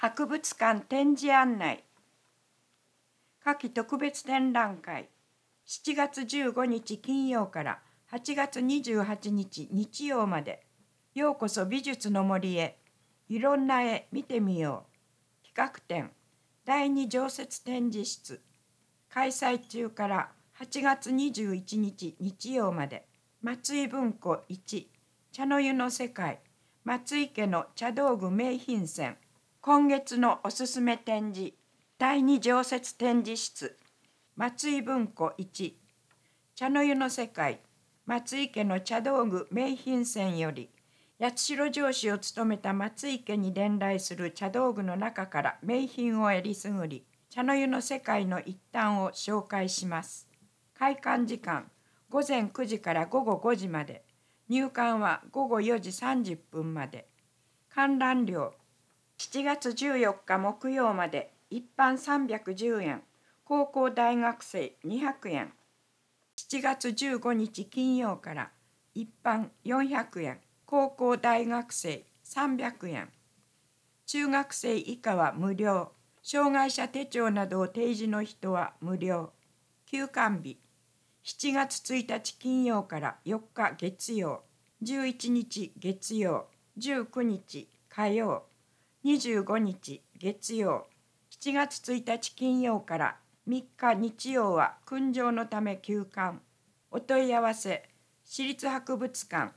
博物館展示案内夏季特別展覧会7月15日金曜から8月28日日曜までようこそ美術の森へいろんな絵見てみよう企画展第2常設展示室開催中から8月21日日曜まで松井文庫1茶の湯の世界松井家の茶道具名品選今月のおすすめ展示第2常設展示室松井文庫1茶の湯の世界松井家の茶道具名品選より八代城主を務めた松井家に伝来する茶道具の中から名品をえりすぐり茶の湯の世界の一端を紹介します。開館時間午前9時から午後5時まで入館は午後4時30分まで観覧料7月14日木曜まで一般310円、高校大学生200円。7月15日金曜から一般400円、高校大学生300円。中学生以下は無料。障害者手帳などを提示の人は無料。休館日7月1日金曜から4日月曜、11日月曜、19日火曜。25日月曜7月1日金曜から3日日曜は訓上のため休館お問い合わせ市立博物館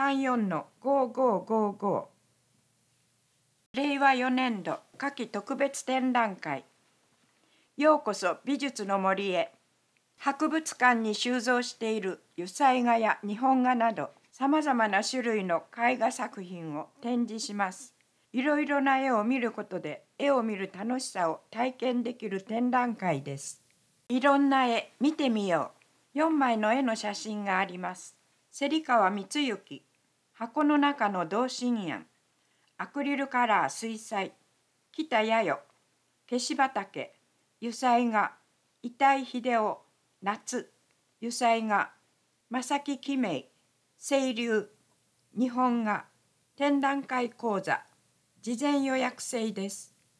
34-5555 令和4年度夏季特別展覧会ようこそ美術の森へ博物館に収蔵している油彩画や日本画などさまざまな種類の絵画作品を展示します。いろいろな絵を見ることで絵を見る楽しさを体験できる展覧会です。いろんな絵見てみよう。4枚の絵の写真があります。芹川光之、箱の中の同心円、アクリルカラー水彩、北弥代、消し畑、油彩画、板井秀夫、夏、油彩画、正木喜明、清流、日本画、展覧会講座、事前予約制です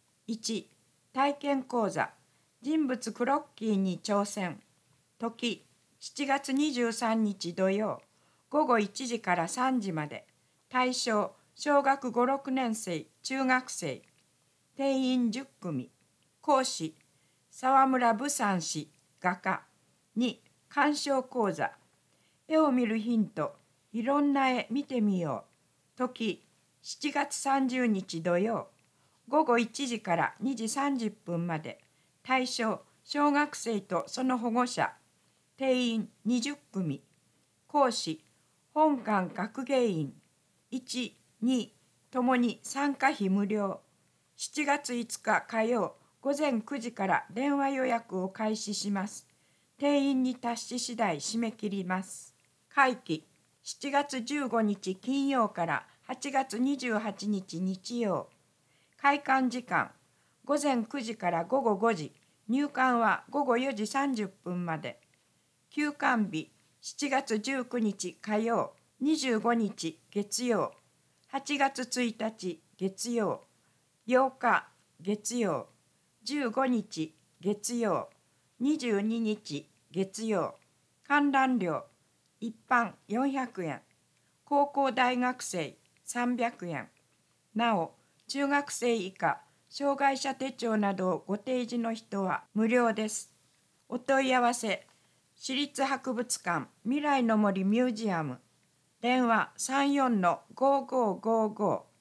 。1、体験講座、人物クロッキーに挑戦。時、7月23日土曜、午後1時から3時まで。対象、小学5、6年生、中学生。定員10組。講師、沢村武山氏、画家。2、鑑賞講座。絵を見るヒント、いろんな絵見てみよう。時、7月30日土曜、午後1時から2時30分まで。対象、小学生とその保護者。定員20組。講師、本館学芸員。1、2、ともに参加費無料。7月5日火曜、午前9時から電話予約を開始します。定員に達し次第締め切ります。会期、7月15日金曜から8月28日日曜。開館時間、午前9時から午後5時。入館は午後4時30分まで。休館日、7月19日火曜、25日月曜、8月1日月曜、8日月曜、15日月曜、22日月曜。観覧料、一般400円、高校大学生300円。なお、中学生以下、障害者手帳などをご提示の人は無料です。お問い合わせ、市立博物館未来の森ミュージアム、電話34-5555